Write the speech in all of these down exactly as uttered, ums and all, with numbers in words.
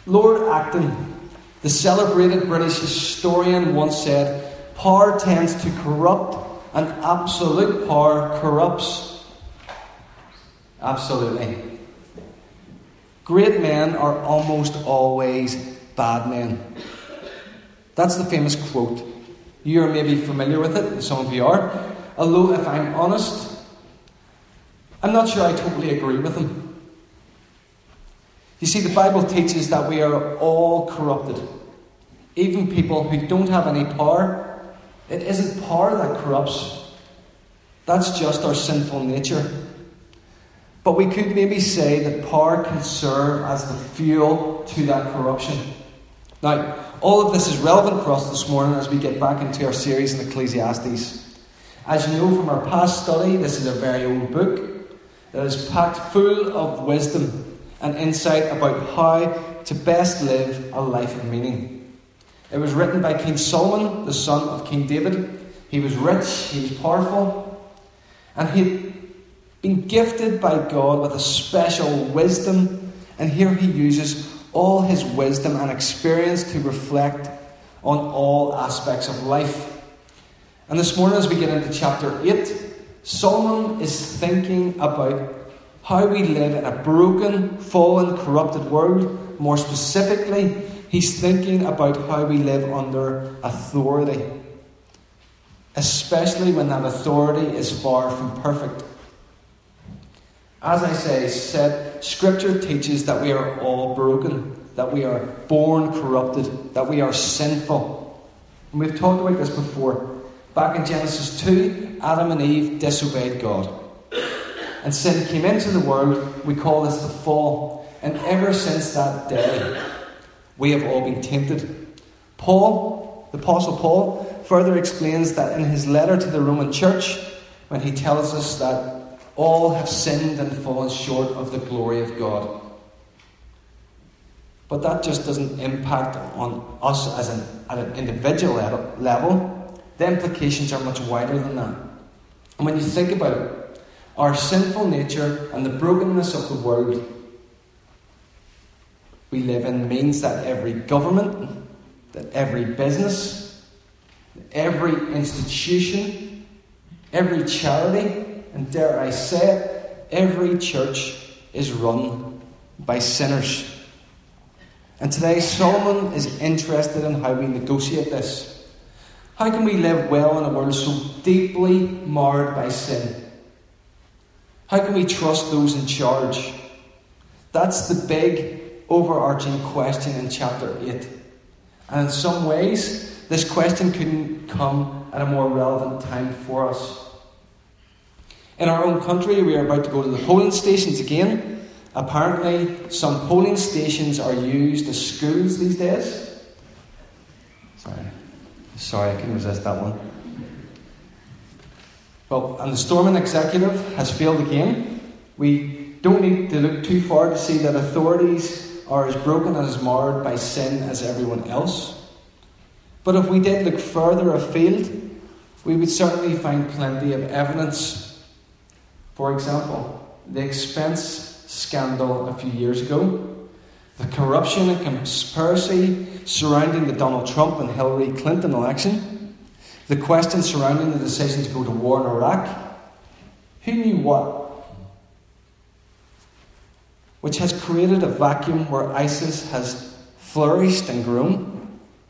Lord Acton, the celebrated British historian, once said, "Power tends to corrupt, and absolute power corrupts." Absolutely. Great men are almost always bad men. That's the famous quote. You're maybe familiar with it, some of you are. Although, if I'm honest, I'm not sure I totally agree with him. You see, the Bible teaches that we are all corrupted. Even people who don't have any power. It isn't power that corrupts. That's just our sinful nature. But we could maybe say that power can serve as the fuel to that corruption. Now, all of this is relevant for us this morning as we get back into our series in Ecclesiastes. As you know from our past study, this is a very old book that is packed full of wisdom and insight about how to best live a life of meaning. It was written by King Solomon, the son of King David. He was rich, he was powerful, and he'd been gifted by God with a special wisdom, and here he uses all his wisdom and experience to reflect on all aspects of life. And this morning, as we get into chapter eight, Solomon is thinking about how we live in a broken, fallen, corrupted world. More specifically, he's thinking about how we live under authority, especially when that authority is far from perfect. As I say, said, Scripture teaches that we are all broken, that we are born corrupted, that we are sinful. And we've talked about this before. Back in Genesis two, Adam and Eve disobeyed God. And sin came into the world. We call this the fall. And ever since that day, we have all been tainted. Paul, the Apostle Paul, further explains that in his letter to the Roman church, when he tells us that all have sinned and fallen short of the glory of God. But that just doesn't impact on us as an, at an individual level. The implications are much wider than that. And when you think about it, our sinful nature and the brokenness of the world we live in means that every government, that every business, every institution, every charity, and dare I say it, every church is run by sinners. And today Solomon is interested in how we negotiate this. How can we live well in a world so deeply marred by sin? How can we trust those in charge? That's the big, overarching question in chapter eight. And in some ways, this question couldn't come at a more relevant time for us. In our own country, we are about to go to the polling stations again. Apparently, some polling stations are used as schools these days. Sorry. Sorry, I couldn't resist that one. Well, and the Stormont executive has failed again. We don't need to look too far to see that authorities are as broken and as marred by sin as everyone else. But if we did look further afield, we would certainly find plenty of evidence. For example, the expense scandal a few years ago, the corruption and conspiracy surrounding the Donald Trump and Hillary Clinton election, the question surrounding the decision to go to war in Iraq. Who knew what? Which has created a vacuum where ISIS has flourished and grown.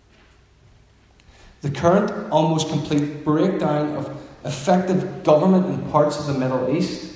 The current almost complete breakdown of effective government in parts of the Middle East.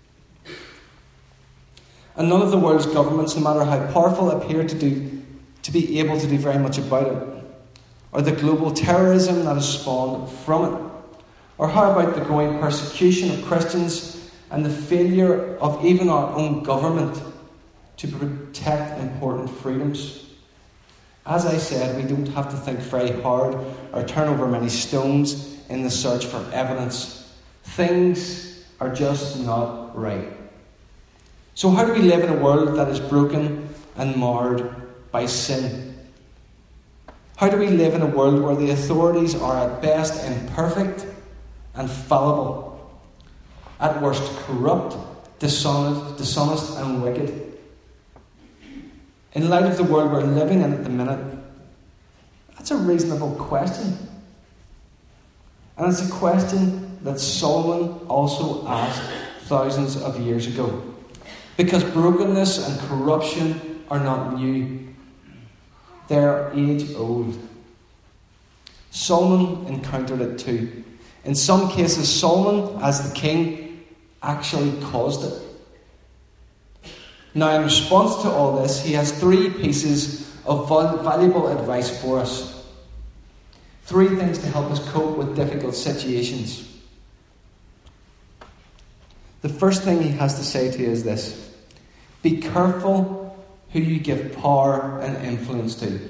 And none of the world's governments, no matter how powerful, appear to do to be able to do very much about it. Or the global terrorism that has spawned from it. Or how about the growing persecution of Christians and the failure of even our own government to protect important freedoms? As I said, we don't have to think very hard or turn over many stones in the search for evidence. Things are just not right. So how do we live in a world that is broken and marred by sin? How do we live in a world where the authorities are at best imperfect and fallible, at worst corrupt, dishonest, dishonest and wicked? In light of the world we're living in at the minute, that's a reasonable question. And it's a question that Solomon also asked thousands of years ago. Because brokenness and corruption are not new. They're age-old. Solomon encountered it too. In some cases, Solomon, as the king, actually caused it. Now, in response to all this, he has three pieces of valuable advice for us. Three things to help us cope with difficult situations. The first thing he has to say to you is this: be careful who you give power and influence to.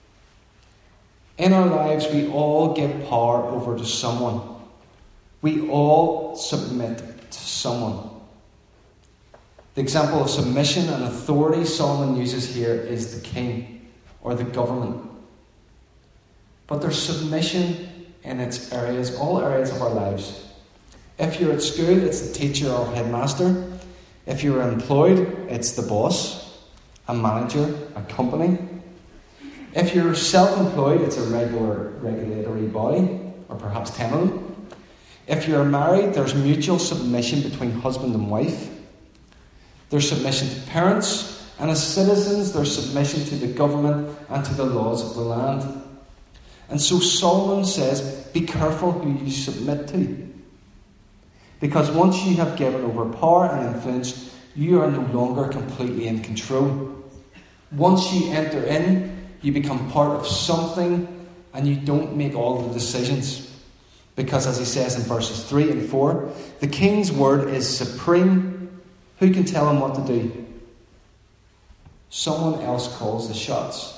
In our lives, we all give power over to someone. We all submit to someone. The example of submission and authority Solomon uses here is the king or the government. But there's submission in its areas, all areas of our lives. If you're at school, it's the teacher or headmaster. If you're employed, it's the boss, a manager, a company. If you're self-employed, it's a regular regulatory body, or perhaps ten of them. If you're married, there's mutual submission between husband and wife. There's submission to parents, and as citizens, there's submission to the government and to the laws of the land. And so Solomon says, be careful who you submit to. Because once you have given over power and influence, you are no longer completely in control. Once you enter in, you become part of something and you don't make all the decisions. Because as he says in verses three and four, the king's word is supreme. Who can tell him what to do? Someone else calls the shots.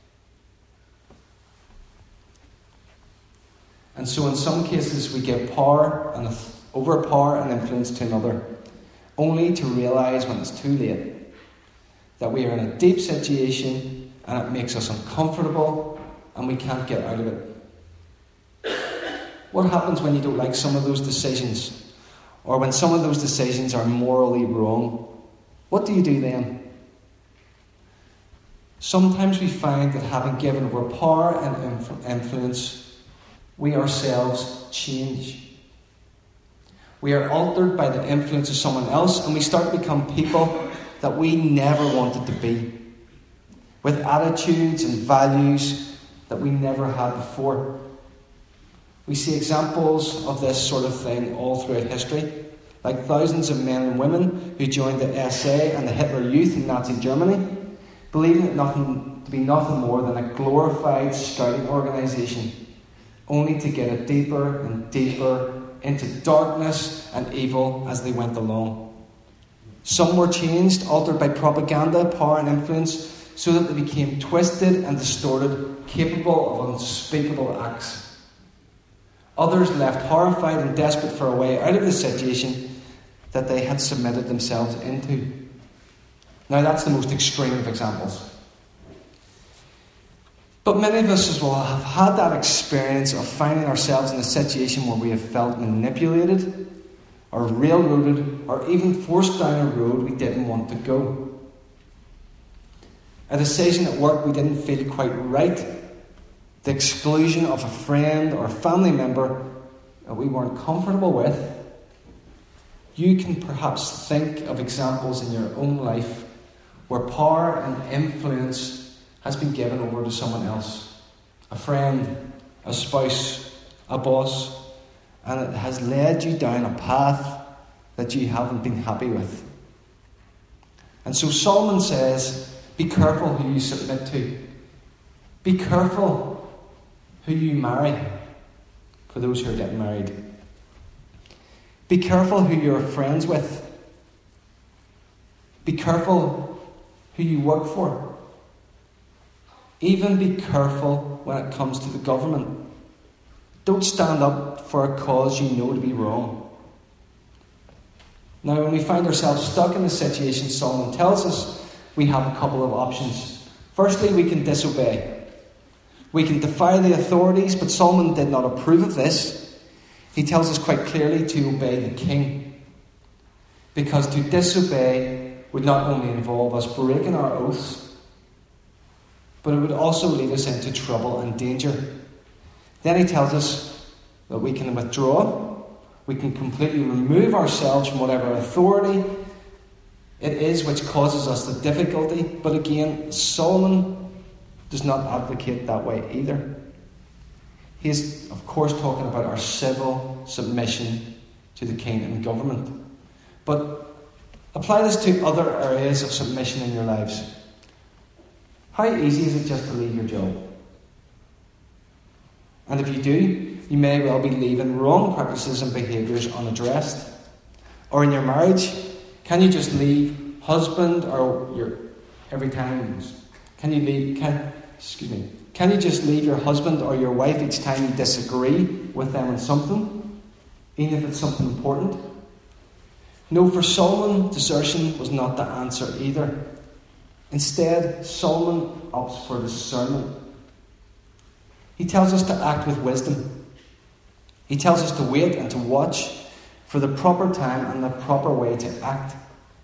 And so in some cases we give power and over power and influence to another, only to realise when it's too late that we are in a deep situation and it makes us uncomfortable and we can't get out of it. What happens when you don't like some of those decisions? Or when some of those decisions are morally wrong? What do you do then? Sometimes we find that having given over power and influence, we ourselves change. We are altered by the influence of someone else, and we start to become people that we never wanted to be, with attitudes and values that we never had before. We see examples of this sort of thing all throughout history, like thousands of men and women who joined the S A and the Hitler Youth in Nazi Germany, believing it nothing, to be nothing more than a glorified scouting organisation, only to get it deeper and deeper into darkness and evil as they went along. Some were changed, altered by propaganda, power and influence, so that they became twisted and distorted, capable of unspeakable acts. Others left horrified and desperate for a way out of the situation that they had submitted themselves into. Now that's the most extreme of examples. But many of us as well have had that experience of finding ourselves in a situation where we have felt manipulated or railroaded or even forced down a road we didn't want to go. A decision at work we didn't feel quite right. The exclusion of a friend or family member that we weren't comfortable with. You can perhaps think of examples in your own life where power and influence has been given over to someone else. A friend, a spouse, a boss, and it has led you down a path that you haven't been happy with. And so Solomon says, be careful who you submit to. Be careful who you marry, for those who are getting married. Be careful who you're friends with. Be careful who you work for. Even be careful when it comes to the government. Don't stand up for a cause you know to be wrong. Now, when we find ourselves stuck in the situation Solomon tells us, we have a couple of options. Firstly, we can disobey. We can defy the authorities, but Solomon did not approve of this. He tells us quite clearly to obey the king. Because to disobey would not only involve us breaking our oaths, but it would also lead us into trouble and danger. Then he tells us that we can withdraw, we can completely remove ourselves from whatever authority it is which causes us the difficulty. But again, Solomon does not advocate that way either. He is, of course, talking about our civil submission to the king and government. But apply this to other areas of submission in your lives. How easy is it just to leave your job? And if you do, you may well be leaving wrong practices and behaviours unaddressed. Or in your marriage, can you just leave husband or your every time? Can you leave? Can excuse me? Can you just leave your husband or your wife each time you disagree with them on something, even if it's something important? No, for Solomon, desertion was not the answer either. Instead, Solomon opts for discernment. He tells us to act with wisdom. He tells us to wait and to watch for the proper time and the proper way to act.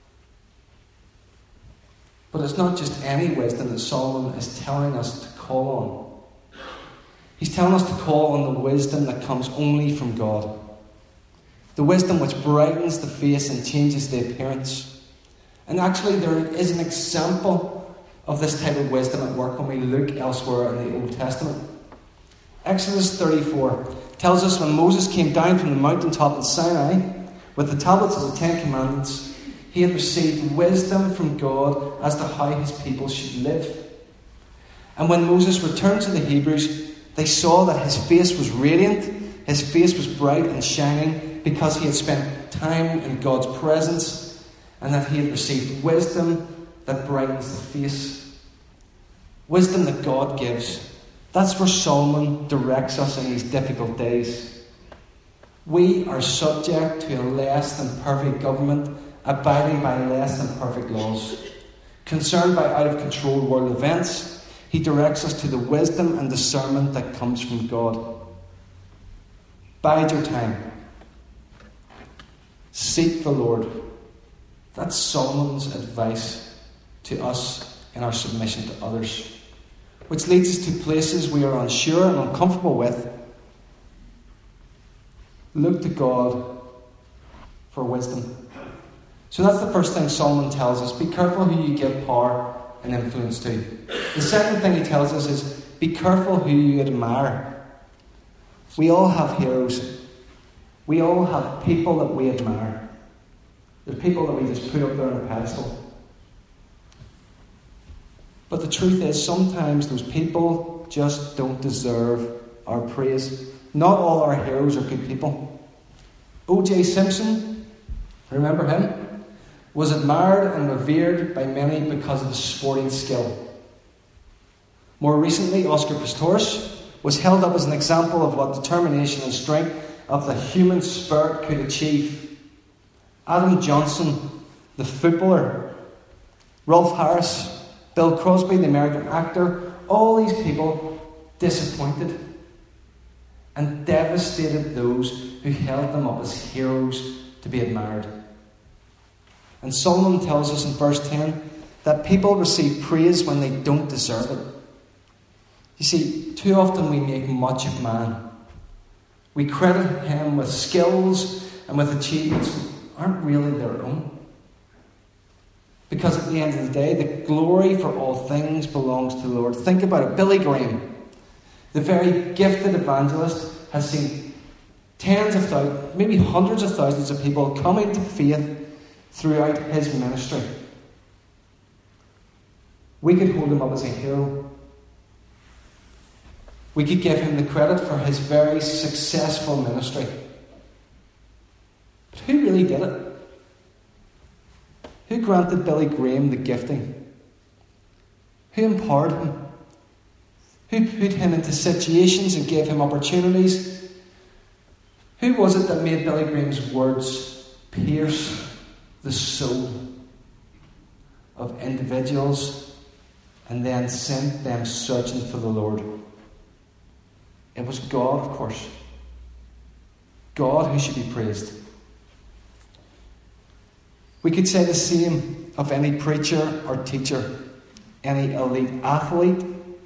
But it's not just any wisdom that Solomon is telling us to call on. He's telling us to call on the wisdom that comes only from God. The wisdom which brightens the face and changes the appearance. And actually there is an example of this type of wisdom at work when we look elsewhere in the Old Testament. Exodus thirty-four tells us when Moses came down from the mountaintop in Sinai with the tablets of the Ten Commandments, he had received wisdom from God as to how his people should live. And when Moses returned to the Hebrews, they saw that his face was radiant, his face was bright and shining, because he had spent time in God's presence, and that he had received wisdom that brightens the face. Wisdom that God gives. That's where Solomon directs us in these difficult days. We are subject to a less than perfect government, abiding by less than perfect laws. Concerned by out-of-control world events, he directs us to the wisdom and discernment that comes from God. Bide your time. Seek the Lord. That's Solomon's advice to us in our submission to others. Which leads us to places we are unsure and uncomfortable with. Look to God for wisdom. So that's the first thing Solomon tells us. Be careful who you give power and influence to. The second thing he tells us is be careful who you admire. We all have heroes. We all have people that we admire. There's people that we just put up there on a pedestal. But the truth is, sometimes those people just don't deserve our praise. Not all our heroes are good people. O J Simpson, remember him? Was admired and revered by many because of his sporting skill. More recently, Oscar Pistorius was held up as an example of what determination and strength of the human spirit could achieve. Adam Johnson, the footballer, Rolf Harris, Bill Crosby, the American actor, all these people disappointed and devastated those who held them up as heroes to be admired. And Solomon tells us in verse ten that people receive praise when they don't deserve it. You see, too often we make much of man. We credit him with skills and with achievements that aren't really their own. Because at the end of the day, the glory for all things belongs to the Lord. Think about it. Billy Graham, the very gifted evangelist, has seen tens of thousands, maybe hundreds of thousands of people coming to faith throughout his ministry. We could hold him up as a hero. We could give him the credit for his very successful ministry. But who really did it? Who granted Billy Graham the gifting? Who empowered him? Who put him into situations and gave him opportunities? Who was it that made Billy Graham's words pierce the soul of individuals and then sent them searching for the Lord? It was God, of course. God who should be praised. We could say the same of any preacher or teacher, any elite athlete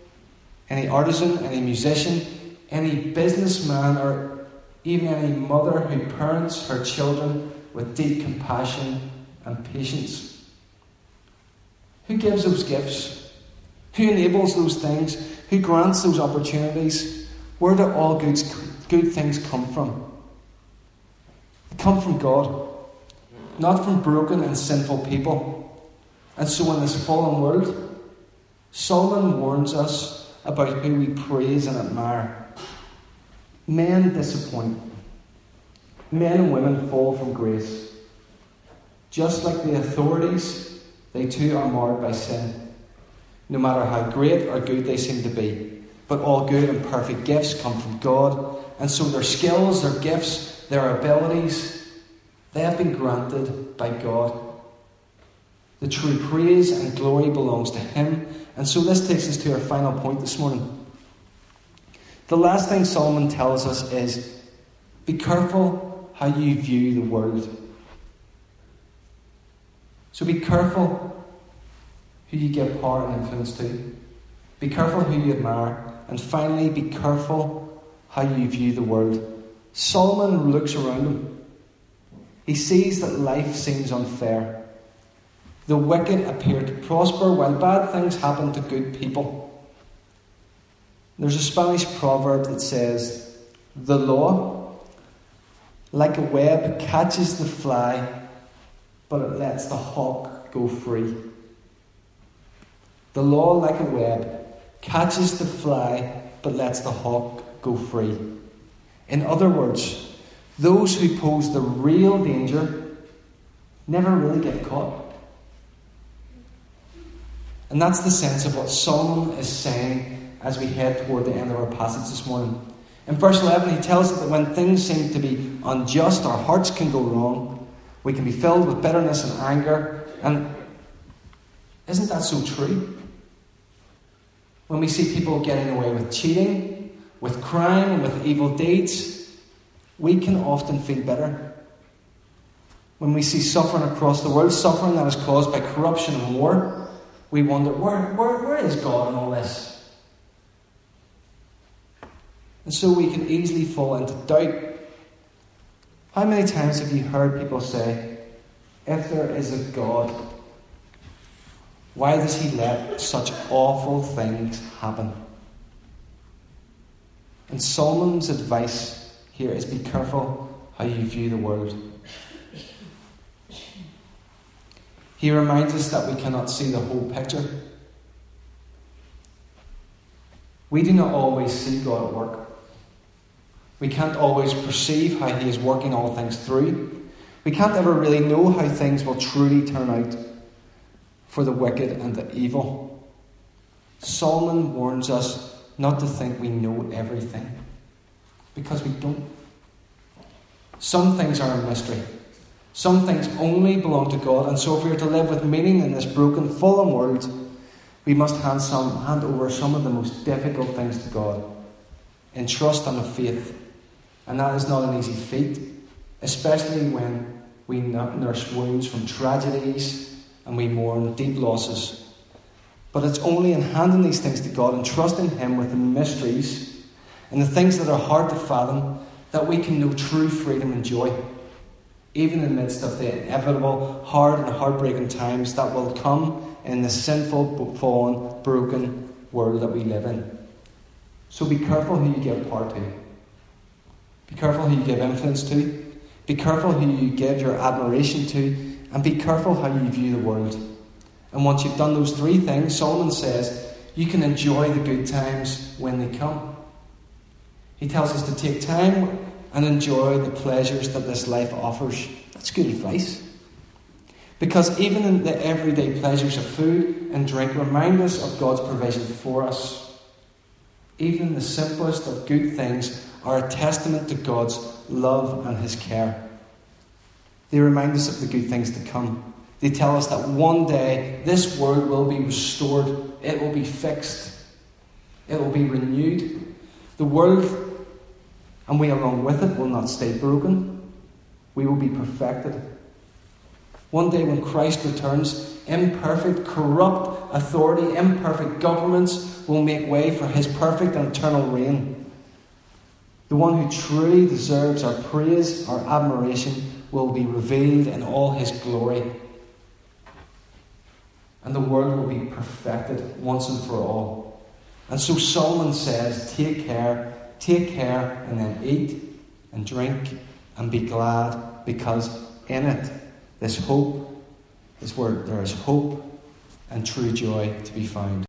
any artisan, any musician, any businessman, or even any mother who parents her children with deep compassion and patience. Who gives those gifts? Who enables those things? Who grants those opportunities? Where do all good, good things come from? They come from God, not from broken and sinful people. And so in this fallen world, Solomon warns us about who we praise and admire. Men disappoint. Men and women fall from grace. Just like the authorities, they too are marred by sin, no matter how great or good they seem to be. But all good and perfect gifts come from God, and so their skills, their gifts, their abilities, they have been granted by God. The true praise and glory belongs to Him. And so this takes us to our final point this morning. The last thing Solomon tells us is, be careful how you view the world. So be careful who you give power and influence to. Be careful who you admire. And finally, be careful how you view the world. Solomon looks around him. He sees that life seems unfair. The wicked appear to prosper while bad things happen to good people. There's a Spanish proverb that says, the law, like a web, catches the fly, but it lets the hawk go free. The law, like a web, catches the fly, but lets the hawk go free. In other words, those who pose the real danger never really get caught. And that's the sense of what Solomon is saying as we head toward the end of our passage this morning. In verse eleven, he tells us that when things seem to be unjust, our hearts can go wrong. We can be filled with bitterness and anger. And isn't that so true? When we see people getting away with cheating, with crime, and with evil deeds, we can often feel bitter. When we see suffering across the world, suffering that is caused by corruption and war, we wonder, where, where, where is God in all this? And so we can easily fall into doubt. How many times have you heard people say, if there is a God, why does He let such awful things happen? And Solomon's advice here is be careful how you view the world. He reminds us that we cannot see the whole picture. We do not always see God at work. We can't always perceive how He is working all things through. We can't ever really know how things will truly turn out for the wicked and the evil. Solomon warns us not to think we know everything, because we don't. Some things are a mystery. Some things only belong to God, and so if we are to live with meaning in this broken, fallen world, we must hand, some, hand over some of the most difficult things to God in trust and of faith. And that is not an easy feat, especially when we nurse wounds from tragedies and we mourn deep losses. But it's only in handing these things to God and trusting Him with the mysteries and the things that are hard to fathom that we can know true freedom and joy, even in the midst of the inevitable hard and heartbreaking times that will come in the sinful, fallen, broken world that we live in. So be careful who you give power to. Be careful who you give influence to. Be careful who you give your admiration to. And be careful how you view the world. And once you've done those three things, Solomon says, you can enjoy the good times when they come. He tells us to take time and enjoy the pleasures that this life offers. That's good advice. Because even in the everyday pleasures of food and drink remind us of God's provision for us. Even the simplest of good things are a testament to God's love and His care. They remind us of the good things to come. They tell us that one day this world will be restored. It will be fixed. It will be renewed. The world, and we along with it, will not stay broken. We will be perfected. One day when Christ returns, imperfect, corrupt, authority, imperfect governments will make way for his perfect and eternal reign. The one who truly deserves our praise, our admiration, will be revealed in all his glory. And the world will be perfected once and for all. And so Solomon says, take care, take care, and then eat and drink and be glad, because in it, this hope is where there is hope and true joy to be found.